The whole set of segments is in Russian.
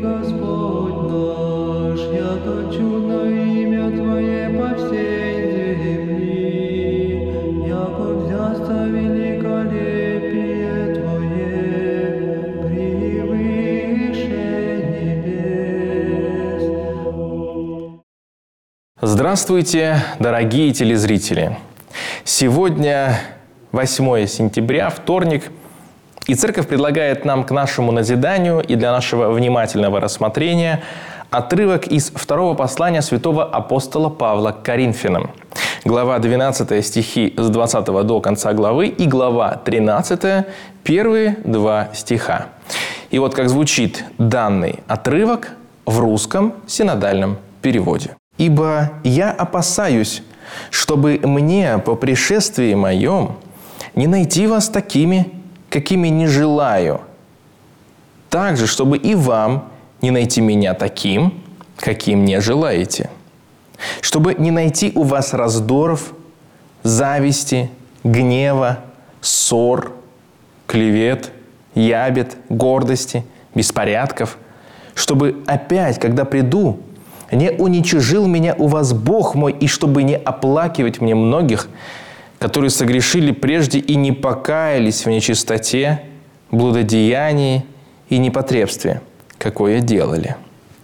Господь наш, яко чудно имя Твое по всей земли, яко взясто великолепие Твое превыше небес. Здравствуйте, дорогие телезрители! Сегодня 8 сентября, вторник, и Церковь предлагает нам к нашему назиданию и для нашего внимательного рассмотрения отрывок из второго послания святого апостола Павла к Коринфянам. Глава 12, стихи с 20 до конца главы, и глава 13, первые 2 стиха. И вот как звучит данный отрывок в русском синодальном переводе. «Ибо я опасаюсь, чтобы мне по пришествии моем не найти вас такими, какими не желаю, также, чтобы и вам не найти меня таким, каким не желаете, чтобы не найти у вас раздоров, зависти, гнева, ссор, клевет, ябед, гордости, беспорядков, чтобы опять, когда приду, не уничижил меня у вас Бог мой, и чтобы не оплакивать мне многих, которые согрешили прежде и не покаялись в нечистоте, блудодеянии и непотребстве, какое делали.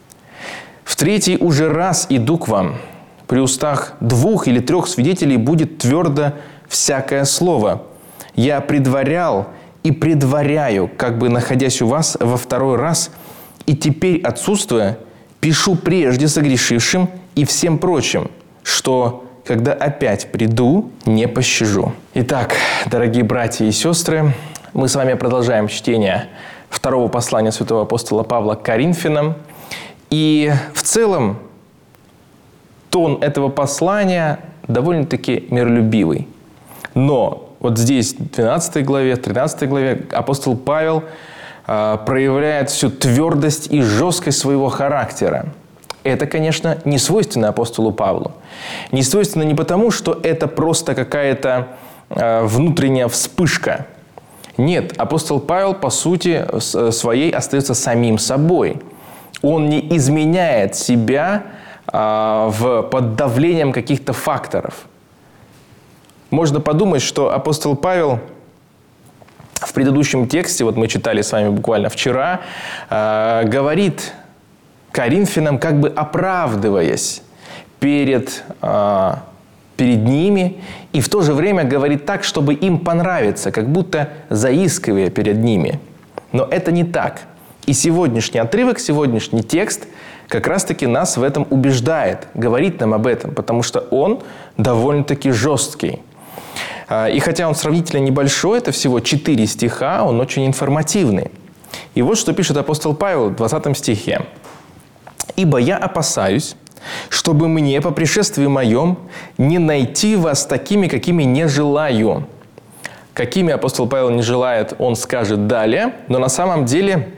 В третий уже раз иду к вам, при устах 2 или 3 свидетелей будет твердо всякое слово. Я предварял и предваряю, как бы находясь у вас во 2-й раз, и теперь, отсутствуя, пишу прежде согрешившим и всем прочим, что, когда опять приду, не пощажу». Итак, дорогие братья и сестры, мы с вами продолжаем чтение второго послания святого апостола Павла к Коринфянам. И в целом тон этого послания довольно-таки миролюбивый. Но вот здесь, в 12 главе, в 13 главе, апостол Павел проявляет всю твердость и жесткость своего характера. Это, конечно, не свойственно апостолу Павлу. Не свойственно не потому, что это просто какая-то внутренняя вспышка. Нет, апостол Павел, по сути своей, остается самим собой. Он не изменяет себя под давлением каких-то факторов. Можно подумать, что апостол Павел в предыдущем тексте, вот мы читали с вами буквально вчера, говорит Коринфянам, как бы оправдываясь перед ними, и в то же время говорит так, чтобы им понравиться, как будто заискивая перед ними. Но это не так. И сегодняшний отрывок, сегодняшний текст как раз-таки нас в этом убеждает, говорит нам об этом, потому что он довольно-таки жесткий. И хотя он сравнительно небольшой, это всего 4 стиха, он очень информативный. И вот что пишет апостол Павел в 20 стихе. «Ибо я опасаюсь, чтобы мне по пришествии моем не найти вас такими, какими не желаю». Какими апостол Павел не желает, он скажет далее, но на самом деле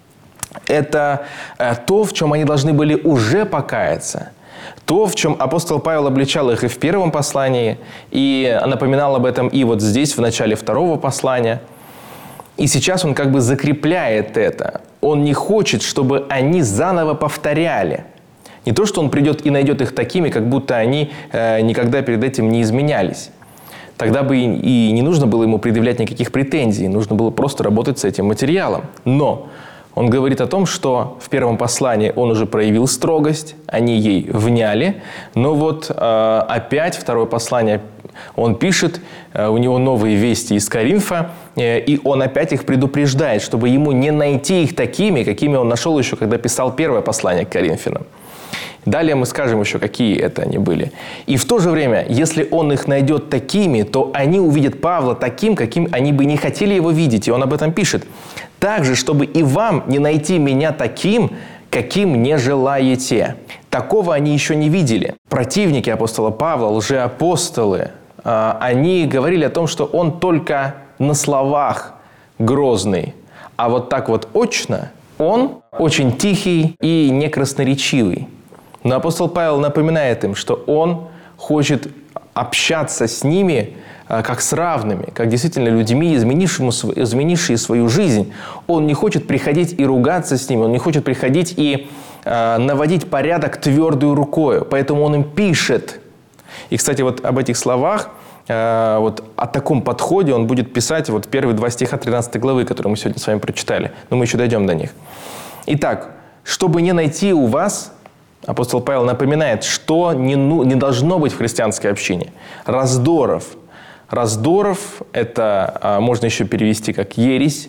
это то, в чем они должны были уже покаяться. То, в чем апостол Павел обличал их и в первом послании, и напоминал об этом и вот здесь, в начале 2-го послания. И сейчас он как бы закрепляет это. Он не хочет, чтобы они заново повторяли. Не то, что он придет и найдет их такими, как будто они никогда перед этим не изменялись. Тогда бы и не нужно было ему предъявлять никаких претензий. Нужно было просто работать с этим материалом. Но он говорит о том, что в первом послании он уже проявил строгость, они ей вняли. Но вот опять второе послание он пишет, у него новые вести из Коринфа, и он опять их предупреждает, чтобы ему не найти их такими, какими он нашел еще, когда писал первое послание к Коринфянам. Далее мы скажем еще, какие это они были. И в то же время, если он их найдет такими, то они увидят Павла таким, каким они бы не хотели его видеть. И он об этом пишет. «Также, чтобы и вам не найти меня таким, каким не желаете». Такого они еще не видели. Противники апостола Павла, лжеапостолы, они говорили о том, что он только на словах грозный, а вот так вот очно он очень тихий и некрасноречивый. Но апостол Павел напоминает им, что он хочет общаться с ними как с равными, как действительно людьми, изменившие свою жизнь. Он не хочет приходить и ругаться с ними, он не хочет приходить и наводить порядок твердой рукой. Поэтому он им пишет. И, кстати, вот об этих словах, вот о таком подходе он будет писать вот первые 2 стиха 13 главы, которые мы сегодня с вами прочитали. Но мы еще дойдем до них. Итак, чтобы не найти у вас, апостол Павел напоминает, что не должно быть в христианской общине. Раздоров. Раздоров – это можно еще перевести как ересь,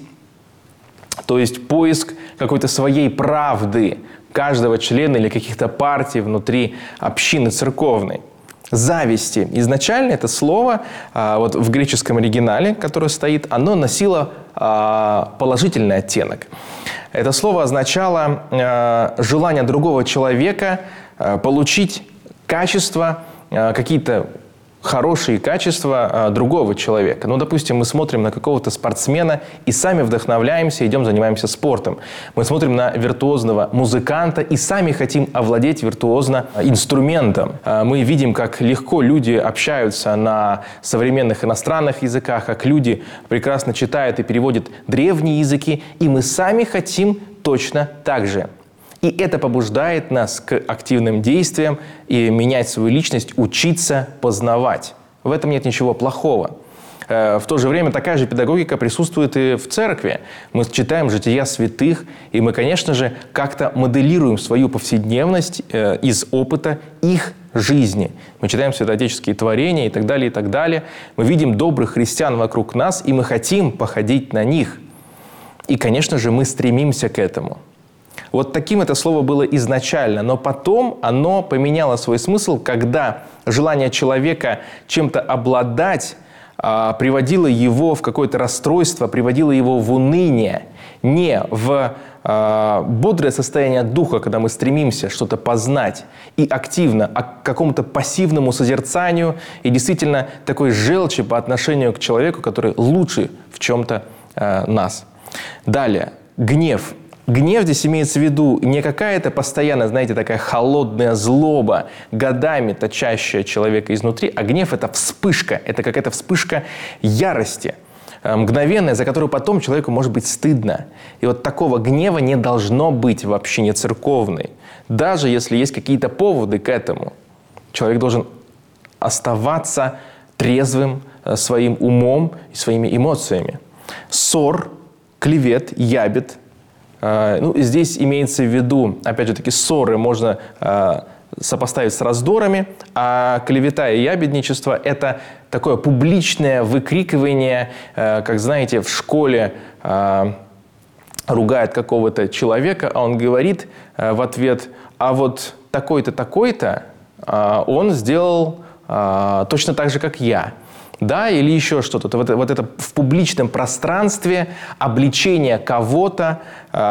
то есть поиск какой-то своей правды каждого члена или каких-то партий внутри общины церковной. Зависти. Изначально это слово вот в греческом оригинале, которое стоит, оно носило положительный оттенок. Это слово означало желание другого человека получить качества, какие-то хорошие качества другого человека. Ну, допустим, мы смотрим на какого-то спортсмена и сами вдохновляемся, идем, занимаемся спортом. Мы смотрим на виртуозного музыканта и сами хотим овладеть виртуозно инструментом. Мы видим, как легко люди общаются на современных иностранных языках, как люди прекрасно читают и переводят древние языки, и мы сами хотим точно так же. И это побуждает нас к активным действиям и менять свою личность, учиться познавать. В этом нет ничего плохого. В то же время такая же педагогика присутствует и в церкви. Мы читаем жития святых, и мы, конечно же, как-то моделируем свою повседневность из опыта их жизни. Мы читаем святоотеческие творения и так далее, и так далее. Мы видим добрых христиан вокруг нас, и мы хотим походить на них. И, конечно же, мы стремимся к этому. Вот таким это слово было изначально, но потом оно поменяло свой смысл, когда желание человека чем-то обладать приводило его в какое-то расстройство, приводило его в уныние, не в бодрое состояние духа, когда мы стремимся что-то познать и активно, а к какому-то пассивному созерцанию и действительно такой желчи по отношению к человеку, который лучше в чем-то нас. Далее, гнев. Гнев здесь имеется в виду не какая-то постоянно, знаете, такая холодная злоба, годами точащая человека изнутри, а гнев – это вспышка, это какая-то вспышка ярости, мгновенная, за которую потом человеку может быть стыдно. И вот такого гнева не должно быть в общине церковной, даже если есть какие-то поводы к этому. Человек должен оставаться трезвым своим умом и своими эмоциями. Ссор, клевет, ябед. Ну, здесь имеется в виду, опять же таки, ссоры можно сопоставить с раздорами, а клевета и ябедничество – это такое публичное выкрикивание, как, знаете, в школе ругают какого-то человека, а он говорит в ответ: а вот такой-то, такой-то он сделал точно так же, как я. Да, или еще что-то. Вот это в публичном пространстве обличение кого-то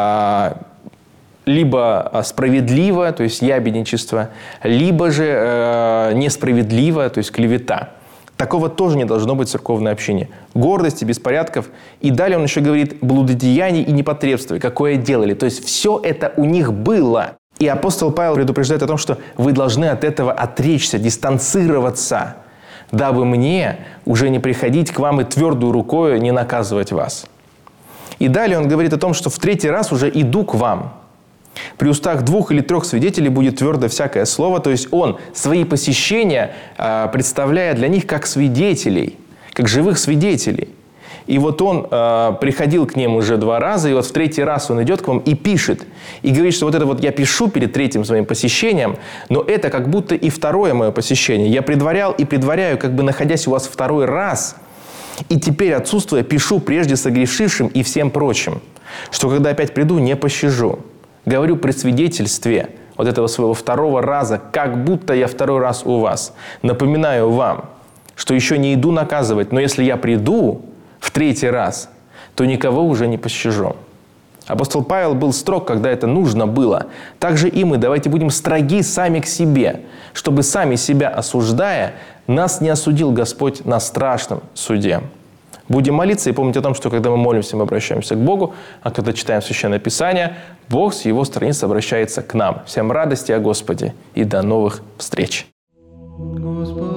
либо справедливо, то есть ябедничество, либо же несправедливо, то есть клевета. Такого тоже не должно быть в церковной общине. Гордости, беспорядков. И далее он еще говорит: блудодеяний и непотребствий, какое делали. То есть все это у них было. И апостол Павел предупреждает о том, что вы должны от этого отречься, дистанцироваться, дабы мне уже не приходить к вам и твердую рукой не наказывать вас. И далее он говорит о том, что в 3-й раз уже иду к вам. При устах 2 или 3 свидетелей будет твердо всякое слово. То есть он свои посещения представляет для них как свидетелей, как живых свидетелей. И вот он приходил к ним уже 2 раза, и вот в 3-й раз он идет к вам и пишет. И говорит, что вот это вот я пишу перед 3-м своим посещением, но это как будто и 2-е мое посещение. Я предварял и предваряю, как бы находясь у вас 2-й раз. И теперь, отсутствуя, пишу прежде согрешившим и всем прочим, что когда опять приду, не пощажу. Говорю при свидетельстве вот этого своего 2-го раза, как будто я 2-й раз у вас. Напоминаю вам, что еще не иду наказывать, но если я приду в 3-й раз, то никого уже не пощажу. Апостол Павел был строг, когда это нужно было. Также и мы давайте будем строги сами к себе, чтобы сами себя осуждая, нас не осудил Господь на страшном суде. Будем молиться и помнить о том, что когда мы молимся, мы обращаемся к Богу, а когда читаем Священное Писание, Бог с Его страниц обращается к нам. Всем радости о Господе и до новых встреч. Господи.